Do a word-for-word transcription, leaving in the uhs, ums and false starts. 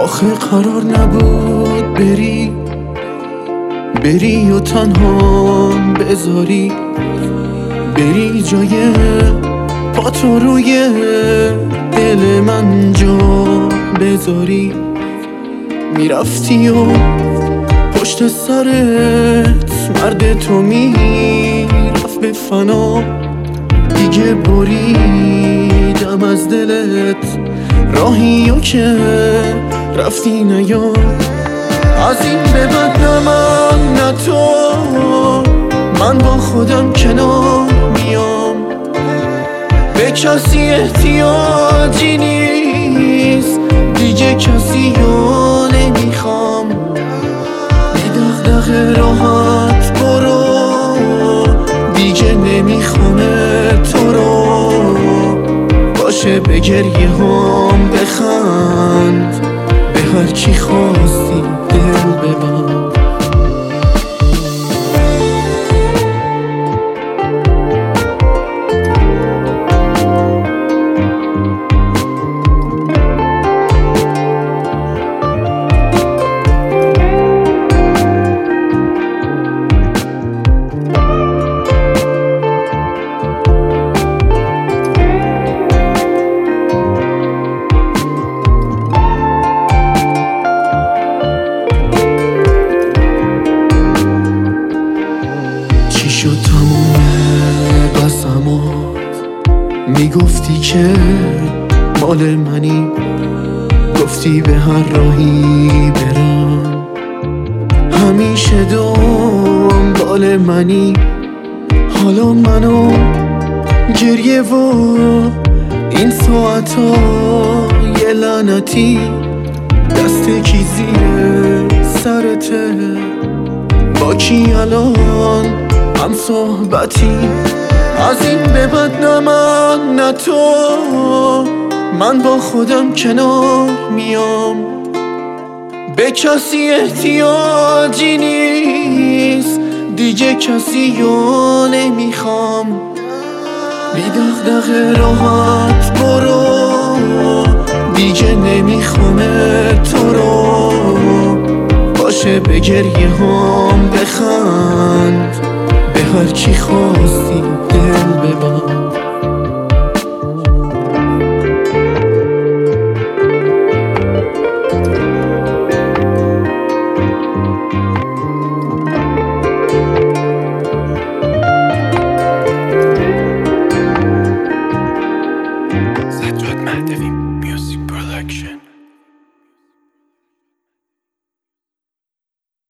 آخه قرار نبود بری بری و تنها بذاری، بری جای پاتو روی دل من جا بذاری. میرفتی و پشت سرت مرد تو میرفت به فنا، دیگه بریدم از دلت راهیو که رفتی نیاد. از این به بعد نه من نه تو، من با خودم کنار میام، به کسی احتیاجی نیست دیگه، کسی رو نمیخوام. بی دغدغه راحت برو، دیگه نمیخوام تو رو. باشه به گریه هم بخند، به هر کی خواستی دل ببند. شد تموم قسمات، میگفتی که مال منی، گفتی به هر راهی برم همیشه دنبال منی. حالا منو گریه و این ساعتا یه لعنتی، دست کی زیر سرته، با کی الان هم صحبتی؟ از این به بعد نه من نه تو، من با خودم کنار میام، به کسی احتیاجی نیست دیگه، کسی رو نمیخوام. بی دغدغه راحت برو، دیگه نمیخوام تو رو. باشه به گریه هم بخند، به هر کی خواستی دل ببند.